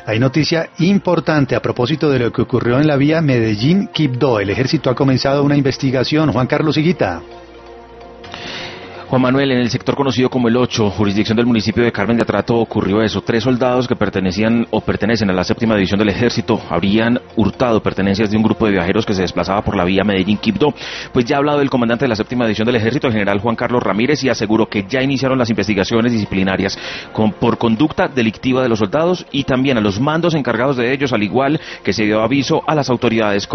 Hay noticia importante a propósito de lo que ocurrió en la vía Medellín-Quibdó. El ejército ha comenzado una investigación. Juan Carlos Higuita. Juan Manuel, en el sector conocido como el 8, jurisdicción del municipio de Carmen de Atrato, ocurrió eso. 3 soldados que pertenecen a la 7ª división del ejército habrían hurtado pertenencias de un grupo de viajeros que se desplazaba por la vía Medellín-Quibdó. Pues ya ha hablado el comandante de la 7ª división del ejército, el general Juan Carlos Ramírez, y aseguró que ya iniciaron las investigaciones disciplinarias por conducta delictiva de los soldados y también a los mandos encargados de ellos, al igual que se dio aviso a las autoridades